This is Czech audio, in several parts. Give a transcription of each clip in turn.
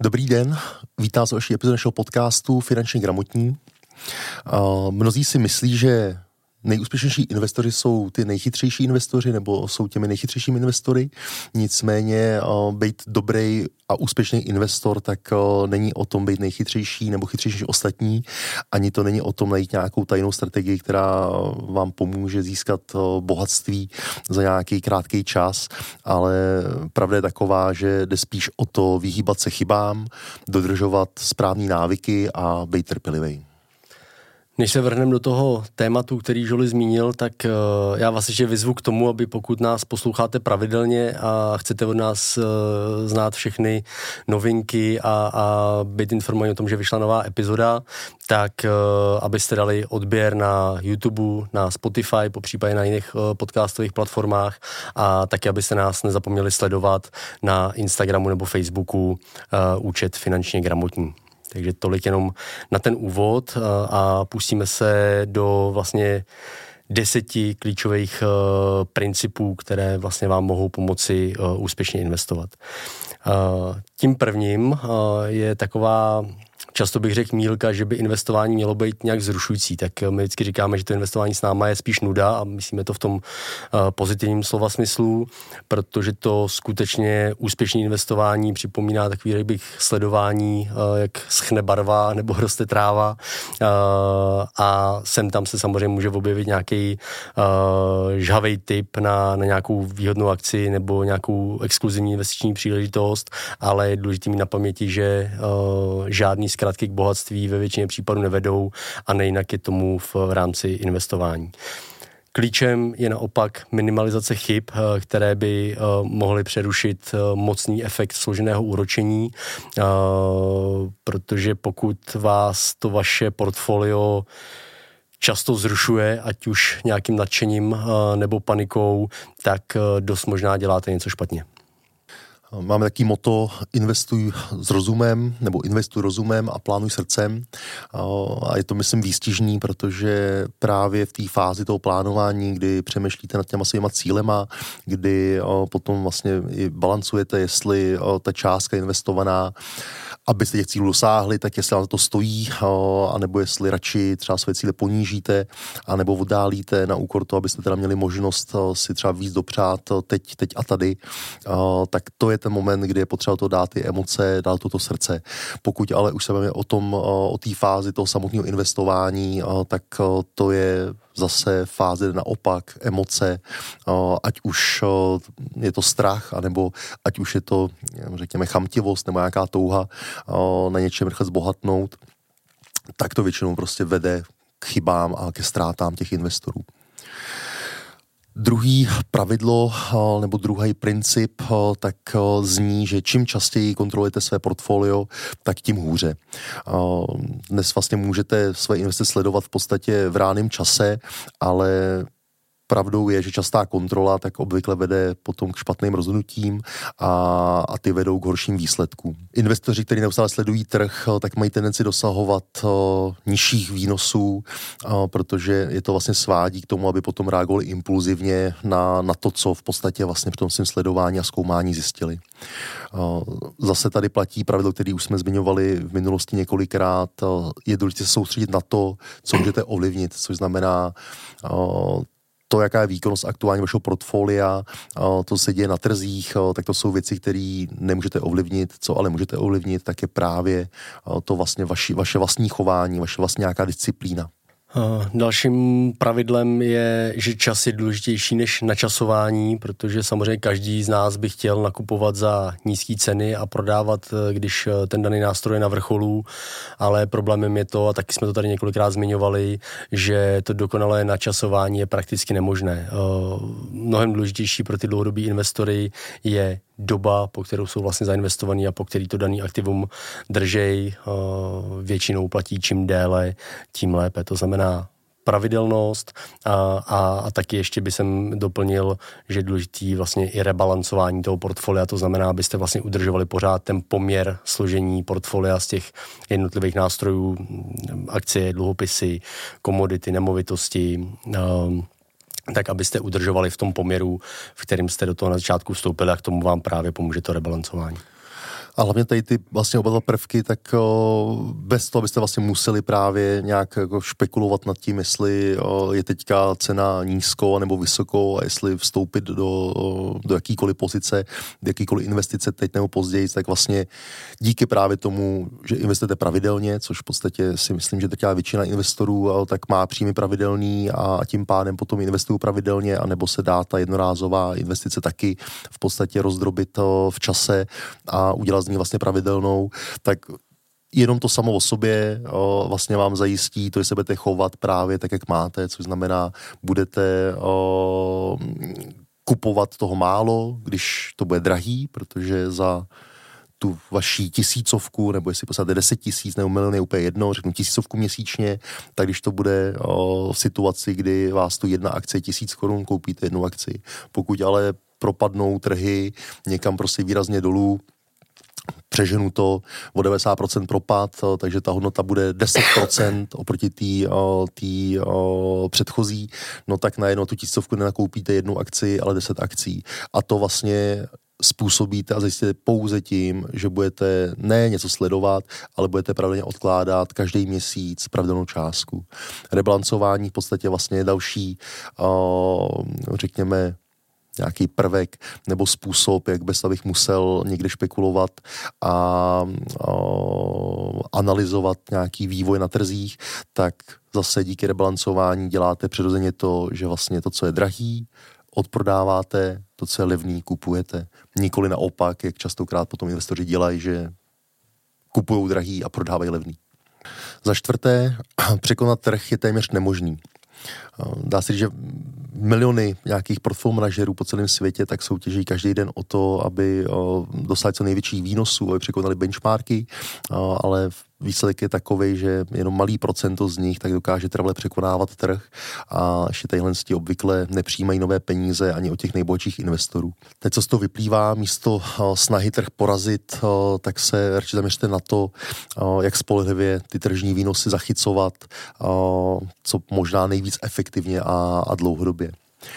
Dobrý den, vítám z další epizody našeho podcastu Finančně gramotní. Mnozí si myslí, že nejúspěšnější investoři jsou ty nejchytřejší investoři nebo jsou těmi nejchytřejšími investory. Nicméně být dobrý a úspěšný investor, tak není o tom být nejchytřejší nebo chytřejší než ostatní. Ani to není o tom najít nějakou tajnou strategii, která vám pomůže získat bohatství za nějaký krátký čas, ale pravda je taková, že jde spíš o to vyhýbat se chybám, dodržovat správné návyky a být trpělivý. Než se vrhneme do toho tématu, který Žoli zmínil, tak já vás ještě vyzvu k tomu, aby pokud nás posloucháte pravidelně a chcete od nás znát všechny novinky a být informovaní o tom, že vyšla nová epizoda, tak abyste dali odběr na YouTube, na Spotify, popřípadě na jiných podcastových platformách a taky, abyste nás nezapomněli sledovat na Instagramu nebo Facebooku účet Finančně gramotní. Takže tolik jenom na ten úvod a pustíme se do vlastně 10 klíčových principů, které vlastně vám mohou pomoci úspěšně investovat. Tím prvním je taková, často bych řekl mýlka, že by investování mělo být nějak zrušující, tak my vždycky říkáme, že to investování s náma je spíš nuda a myslíme to v tom pozitivním slova smyslu, protože to skutečně úspěšné investování připomíná takový, jak bych sledování, jak schne barva nebo roste tráva a sem tam se samozřejmě může objevit nějaký žhavej tip na nějakou výhodnou akci nebo nějakou exkluzivní investiční příležitost, ale je důležité mít na paměti, že žádný zkratky k bohatství ve většině případů nevedou a nejinak je tomu v rámci investování. Klíčem je naopak minimalizace chyb, které by mohly přerušit mocný efekt složeného úročení, protože pokud vás to vaše portfolio často zrušuje, ať už nějakým nadšením nebo panikou, tak dost možná děláte něco špatně. Máme taký motto investuj s rozumem, nebo investuj rozumem a plánuj srdcem. A je to, myslím, výstižný, protože právě v té fázi toho plánování, kdy přemýšlíte nad těma svýma cílema, kdy potom vlastně i balancujete, jestli ta částka investovaná, abyste těch cílů dosáhli, tak jestli vám to stojí, anebo jestli radši třeba své cíle ponížíte, anebo oddálíte na úkor toho, abyste teda měli možnost si třeba víc dopřát teď a tady, tak to je ten moment, kdy je potřeba to dát ty emoce, dát to srdce. Pokud ale už se bavíme o té fázi toho samotného investování, tak to je zase fáze naopak, emoce, ať už je to strach, anebo ať už je to, řekněme, chamtivost nebo nějaká touha na něčem rychle zbohatnout, tak to většinou prostě vede k chybám a ke ztrátám těch investorů. Druhý pravidlo nebo druhý princip tak zní, že čím častěji kontrolujete své portfolio, tak tím hůře. Dnes vlastně můžete své investice sledovat v podstatě v reálném čase, ale pravdou je, že častá kontrola tak obvykle vede potom k špatným rozhodnutím a ty vedou k horším výsledkům. Investoři, kteří neustále sledují trh, tak mají tendenci dosahovat nižších výnosů, protože je to vlastně svádí k tomu, aby potom reagovali impulzivně na to, co v podstatě vlastně při tom svém sledování a zkoumání zjistili. Zase tady platí pravidlo, které už jsme zmiňovali v minulosti několikrát. Je důležité se soustředit na to, co můžete ovlivnit, což znamená to, jaká je výkonnost aktuálně vašeho portfolia, to se děje na trzích, tak to jsou věci, které nemůžete ovlivnit. Co ale můžete ovlivnit, tak je právě to vlastně vaše vlastní chování, vaše vlastní nějaká disciplína. Dalším pravidlem je, že čas je důležitější než načasování, protože samozřejmě každý z nás by chtěl nakupovat za nízké ceny a prodávat, když ten daný nástroj je na vrcholu, ale problémem je to, a taky jsme to tady několikrát zmiňovali, že to dokonalé načasování je prakticky nemožné. Mnohem důležitější pro ty dlouhodobí investory je doba, po kterou jsou vlastně zainvestovaný a po který to daný aktivum držej, většinou platí čím déle, tím lépe. To znamená pravidelnost a taky ještě by jsem doplnil, že je důležitý vlastně i rebalancování toho portfolia, to znamená, abyste vlastně udržovali pořád ten poměr složení portfolia z těch jednotlivých nástrojů, akcie, dluhopisy, komodity, nemovitosti, tak abyste udržovali v tom poměru, v kterém jste do toho na začátku vstoupili a k tomu vám právě pomůže to rebalancování. A hlavně tady ty vlastně oba dva prvky, tak bez toho byste vlastně museli právě nějak jako špekulovat nad tím, jestli je teďka cena nízko nebo vysokou a jestli vstoupit do jakýkoliv pozice, do jakýkoliv investice teď nebo později, tak vlastně díky právě tomu, že investujete pravidelně, což v podstatě si myslím, že teďka většina investorů tak má příjmy pravidelný a tím pádem potom investují pravidelně, anebo se dá ta jednorázová investice taky v podstatě rozdrobit v čase a udělat z ní vlastně pravidelnou, tak jenom to samo o sobě vlastně vám zajistí to, že se budete chovat právě tak, jak máte, což znamená, budete kupovat toho málo, když to bude drahý, protože za tu vaší 1000, nebo jestli posláte 10 000 nebo milion je úplně jedno, řeknu 1000 měsíčně, tak když to bude v situaci, kdy vás tu jedna akce je 1000 korun, koupíte jednu akci. Pokud ale propadnou trhy někam prostě výrazně dolů, přeženu to o 90% propad, takže ta hodnota bude 10% oproti té předchozí, no tak najednou tu 1000 nenakoupíte jednu akci, ale 10 akcí. A to vlastně způsobíte a zajistíte pouze tím, že budete ne něco sledovat, ale budete pravidelně odkládat každý měsíc pravidelnou částku. Rebalancování v podstatě vlastně je další, řekněme, nějaký prvek nebo způsob, jak bez abych musel někde špekulovat a analyzovat nějaký vývoj na trzích, tak zase díky rebalancování děláte přirozeně to, že vlastně to, co je drahý, odprodáváte, to, co je levný, kupujete. Nikoli naopak, jak častokrát potom investoři dělají, že kupují drahý a prodávají levný. Za čtvrté, překonat trh je téměř nemožný. Dá se říct, že miliony nějakých portfolio manažerů po celém světě tak soutěží každý den o to, aby dosáhli co největších výnosů, aby překonali benchmarky, ale výsledek je takovej, že jenom malý procento z nich tak dokáže trvale překonávat trh a ještě tadyhle obvykle nepřijímají nové peníze ani od těch nejbohatších investorů. Teď, co z toho vyplývá, místo snahy trh porazit, tak se radši zaměřte na to, jak spolehlivě ty tržní výnosy zachycovat, co možná nejvíc efektivně a dlouhodobě.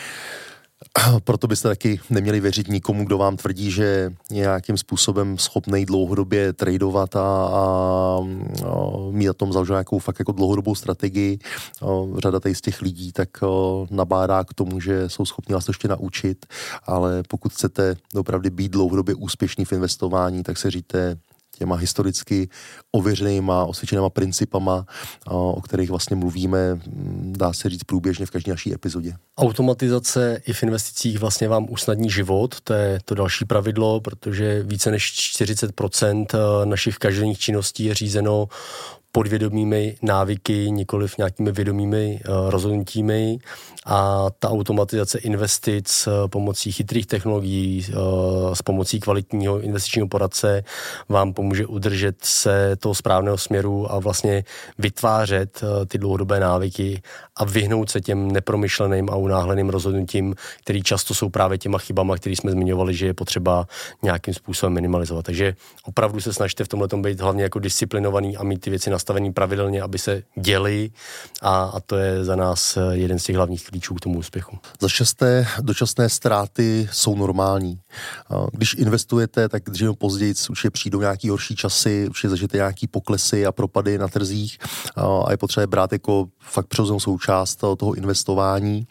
Proto byste taky neměli věřit nikomu, kdo vám tvrdí, že je nějakým způsobem schopný dlouhodobě tradovat a mít na tom založenou nějakou fakt jako dlouhodobou strategii. Řada tady z těch lidí tak nabádá k tomu, že jsou schopni vás to ještě naučit, ale pokud chcete opravdu být dlouhodobě úspěšný v investování, tak se říjte těma historicky ověřenýma, osvědčenýma principama, o kterých vlastně mluvíme, dá se říct průběžně v každé naší epizodě. Automatizace i v investicích vlastně vám usnadní život, to je to další pravidlo, protože více než 40% našich každodenních činností je řízeno podvědomými návyky, nikoliv nějakými vědomými rozhodnutími a ta automatizace investic pomocí chytrých technologií, s pomocí kvalitního investičního poradce vám pomůže udržet se toho správného směru a vlastně vytvářet ty dlouhodobé návyky a vyhnout se těm nepromyšleným a unáhleným rozhodnutím, který často jsou právě těma chybama, které jsme zmiňovali, že je potřeba nějakým způsobem minimalizovat. Takže opravdu se snažte v tomhletom být hlavně jako disciplinovaný a mít ty věci nastavený pravidelně, aby se děly a to je za nás jeden z těch hlavních klíčů k tomu úspěchu. Za šesté, dočasné ztráty jsou normální. Když investujete, tak dřív nebo později určitě přijdou nějaký horší časy, určitě zažijete nějaký poklesy a propady na trzích a je potřeba brát jako fakt přirozenou součást toho investování.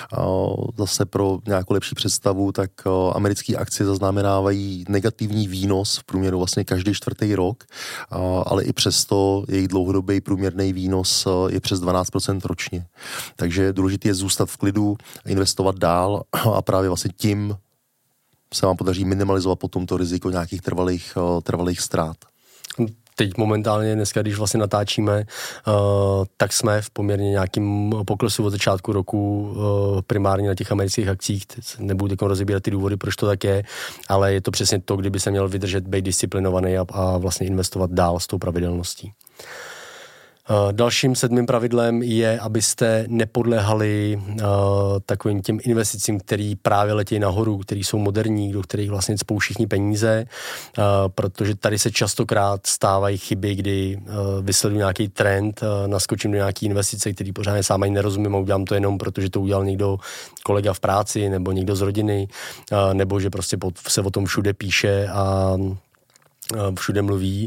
Zase pro nějakou lepší představu, tak americké akcie zaznamenávají negativní výnos v průměru vlastně každý čtvrtý rok, ale i přesto jejich dlouhodobý průměrný výnos je přes 12% ročně. Takže důležité je zůstat v klidu, investovat dál a právě vlastně tím se vám podaří minimalizovat potom to riziko nějakých trvalých ztrát. Teď momentálně dneska, když vlastně natáčíme, tak jsme v poměrně nějakým poklesu od začátku roku primárně na těch amerických akcích. Nebudu teď rozebírat ty důvody, proč to tak je, ale je to přesně to, kdyby se měl vydržet, být disciplinovaný a vlastně investovat dál s tou pravidelností. Dalším 7. pravidlem je, abyste nepodléhali takovým těm investicím, který právě letějí nahoru, který jsou moderní, do kterých vlastně cpou všichni peníze, protože tady se častokrát stávají chyby, kdy vysleduju nějaký trend, naskočím do nějaký investice, který pořádně sám ani nerozumím a udělám to jenom, protože to udělal někdo kolega v práci nebo někdo z rodiny, nebo že prostě se o tom všude píše a všude mluví.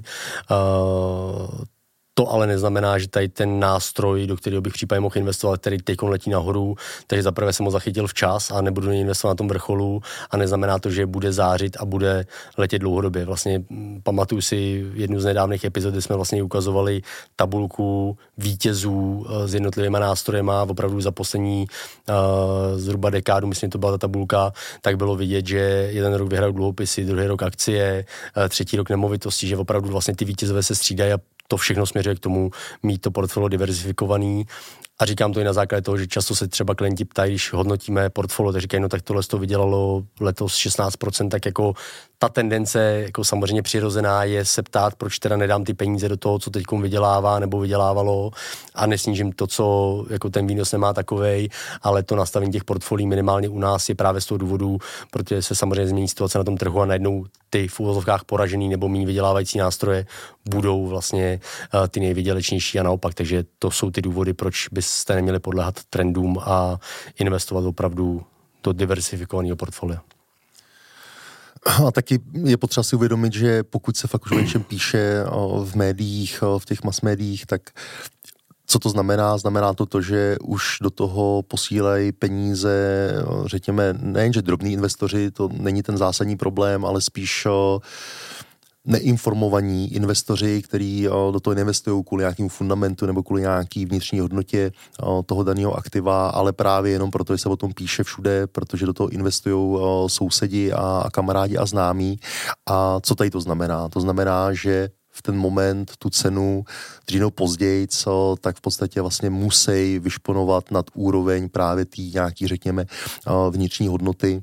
To ale neznamená, že tady ten nástroj, do kterého bych případně mohl investovat, který teď letí nahoru, takže zaprvé jsem ho zachytil včas a nebudu investovat na tom vrcholu a neznamená to, že bude zářit a bude letět dlouhodobě. Vlastně pamatuju si jednu z nedávných epizod, kdy jsme vlastně ukazovali tabulku vítězů s jednotlivými nástrojema, opravdu za poslední zhruba dekádu, myslím, to byla ta tabulka, tak bylo vidět, že jeden rok vyhrál dluhopisy, druhý rok akcie, třetí rok nemovitosti, že opravdu vlastně ty vítězové se střídají a to všechno směřuje k tomu mít to portfolio diverzifikovaný. A říkám to i na základě toho, že často se třeba klienti ptají, když hodnotíme portfolio, tak říkají, no tak tohle to vydělalo letos 16%, tak jako ta tendence jako samozřejmě přirozená je se ptát, proč teda nedám ty peníze do toho, co teďkom vydělává nebo vydělávalo a nesnížím to, co jako ten výnos nemá takovej, ale to nastavení těch portfolií minimálně u nás je právě z toho důvodu, protože se samozřejmě změní situace na tom trhu a najednou ty v úvozovkách poražený nebo méně vydělávající nástroje budou vlastně ty nejvydělečnější a naopak, takže to jsou ty důvody, proč byste neměli podléhat trendům a investovat opravdu do diversifikovaného portfolia. A taky je potřeba si uvědomit, že pokud se fakt už o něčem píše v médiích, v těch mass médiích, tak co to znamená? Znamená to, že už do toho posílají peníze, řekněme, nejenže drobní investoři, to není ten zásadní problém, ale spíš neinformovaní investoři, kteří do toho investují kvůli nějakému fundamentu nebo kvůli nějaký vnitřní hodnotě toho daného aktiva, ale právě jenom proto, že se o tom píše všude, protože do toho investují sousedi a kamarádi a známí. A co tady to znamená? To znamená, že v ten moment tu cenu dřív nebo později, tak v podstatě vlastně musí vyšponovat nad úroveň právě té nějaký, řekněme, vnitřní hodnoty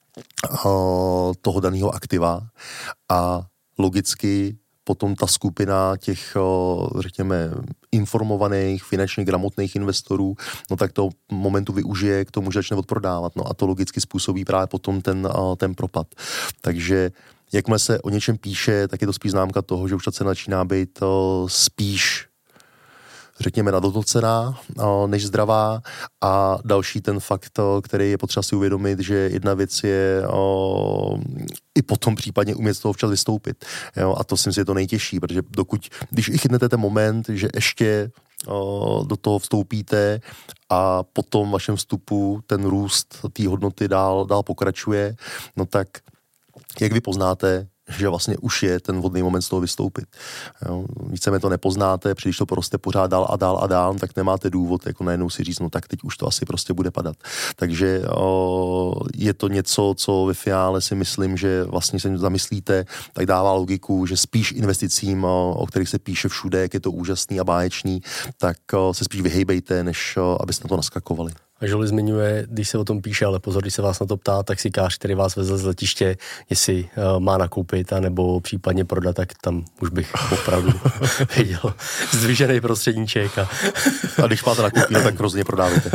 toho daného aktiva a logicky potom ta skupina těch, řekněme, informovaných, finančně gramotných investorů, no tak to momentu využije k tomu, že začne odprodávat. No a to logicky způsobí právě potom ten propad. Takže jakmile se o něčem píše, tak je to spíš známka toho, že už ta cena začíná být spíš, řekněme, nadhodnocená než zdravá. A další ten fakt, který je potřeba si uvědomit, že jedna věc je i potom případně umět z toho včas vystoupit. Jo? A to si myslím, že je to nejtěžší, protože když i chytnete ten moment, že ještě do toho vstoupíte a po tom vašem vstupu ten růst té hodnoty dál pokračuje, no tak jak vy poznáte, že vlastně už je ten vhodný moment z toho vystoupit. Jo, víceméně to nepoznáte, když to poroste pořád dál a dál, tak nemáte důvod jako najednou si říct, no tak teď už to asi prostě bude padat. Takže je to něco, co ve finále si myslím, že vlastně se zamyslíte, tak dává logiku, že spíš investicím, o kterých se píše všude, jak je to úžasný a báječný, tak se spíš vyhejbejte, než abyste na to naskakovali. A Žoli zmiňuje, když se o tom píše, ale pozor, když se vás na to ptá taxikář, který vás vezl z letiště, jestli má nakoupit, anebo případně prodat, tak tam už bych opravdu viděl zdvižený prostředníček. A když máte nakoupit, tak rozhodně prodávajte.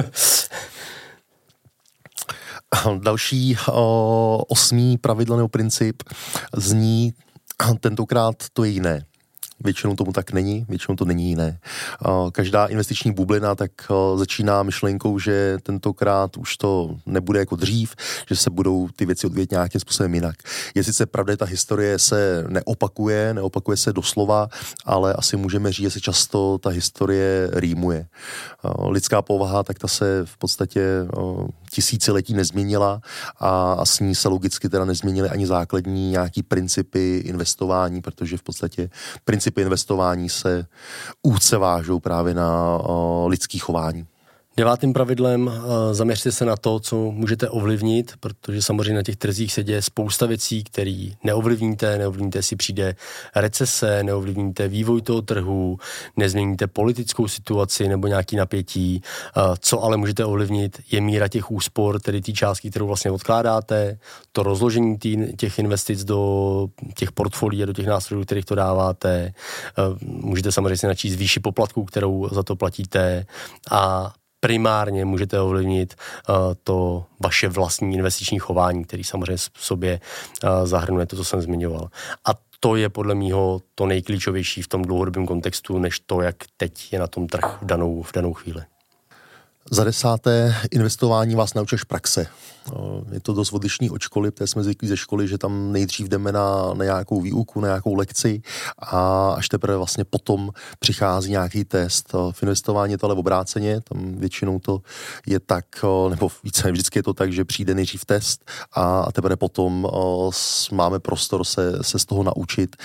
Další 8. pravidlo nebo princip zní, tentokrát to je jiné. Většinou tomu tak není, většinou to není jiné. Každá investiční bublina tak začíná myšlenkou, že tentokrát už to nebude jako dřív, že se budou ty věci odvíjet nějakým způsobem jinak. Je sice pravda, že ta historie se neopakuje se doslova, ale asi můžeme říct, že se často ta historie rýmuje. Lidská povaha, tak ta se v podstatě tisíciletí nezměnila a s ní se logicky teda nezměnily ani základní nějaký principy investování, protože v podstatě principy investování se úzce vážou právě na lidský chování. 9. pravidlem zaměřte se na to, co můžete ovlivnit, protože samozřejmě na těch trzích se děje spousta věcí, které neovlivníte, si přijde recese, neovlivníte vývoj toho trhu, nezměníte politickou situaci nebo nějaký napětí. Co ale můžete ovlivnit, je míra těch úspor, tedy té částky, kterou vlastně odkládáte, to rozložení těch investic do těch portfolií a do těch nástrojů, kterých to dáváte. Můžete samozřejmě si načíst výši poplatků, kterou za to platíte a primárně můžete ovlivnit to vaše vlastní investiční chování, který samozřejmě v sobě zahrnuje to, co jsem zmiňoval. A to je podle mýho to nejklíčovější v tom dlouhodobém kontextu, než to, jak teď je na tom trh v danou chvíli. Za 10. investování vás naučí až praxe. Je to dost odlišný od školy, protože jsme zvyklí ze školy, že tam nejdřív jdeme na nějakou výuku, na nějakou lekci a až teprve vlastně potom přichází nějaký test. V investování je to ale obráceně, tam většinou to je tak, nebo více vždycky je to tak, že přijde nejdřív test a teprve potom máme prostor se z toho naučit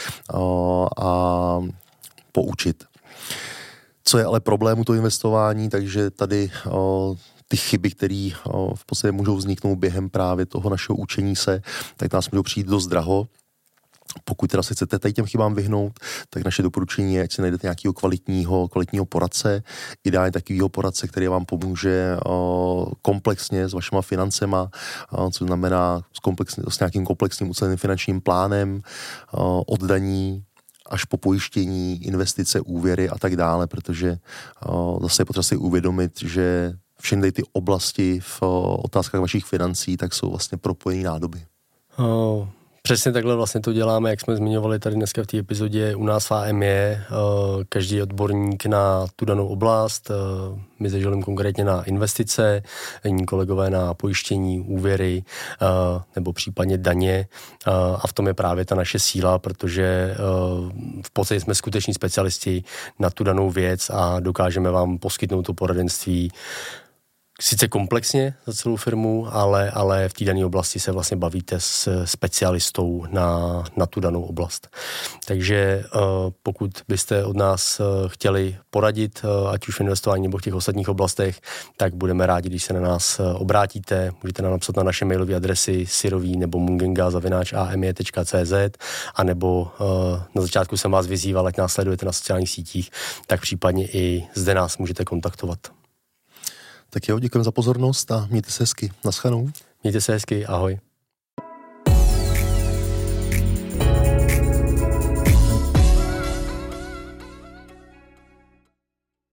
a poučit. Co je ale problém u toho investování, takže tady ty chyby, které v podstatě můžou vzniknout během právě toho našeho učení se, tak nás můžou přijít dost draho. Pokud teda se chcete tady těm chybám vyhnout, tak naše doporučení je, ať si najdete nějakého kvalitního poradce, ideálně takového poradce, který vám pomůže komplexně s vašima financema, co znamená s nějakým komplexním uceleným finančním plánem, od daní až po pojištění, investice, úvěry a tak dále, protože zase je potřeba si uvědomit, že všechny ty oblasti v otázkách vašich financí tak jsou vlastně propojené nádoby. Přesně takhle vlastně to děláme, jak jsme zmiňovali tady dneska v té epizodě. U nás v AM je každý odborník na tu danou oblast, my se Žolem konkrétně na investice, jiní kolegové na pojištění, úvěry nebo případně daně a v tom je právě ta naše síla, protože v podstatě jsme skuteční specialisti na tu danou věc a dokážeme vám poskytnout to poradenství sice komplexně za celou firmu, ale v té dané oblasti se vlastně bavíte s specialistou na tu danou oblast. Takže pokud byste od nás chtěli poradit, ať už v investování nebo v těch ostatních oblastech, tak budeme rádi, když se na nás obrátíte. Můžete nám napsat na naše mailové adresy sirový nebo mungenga@ame.cz a nebo na začátku jsem vás vyzýval, ať nás sledujete na sociálních sítích, tak případně i zde nás můžete kontaktovat. Tak jo, děkujeme za pozornost a mějte se hezky. Naschledanou. Mějte se hezky, ahoj.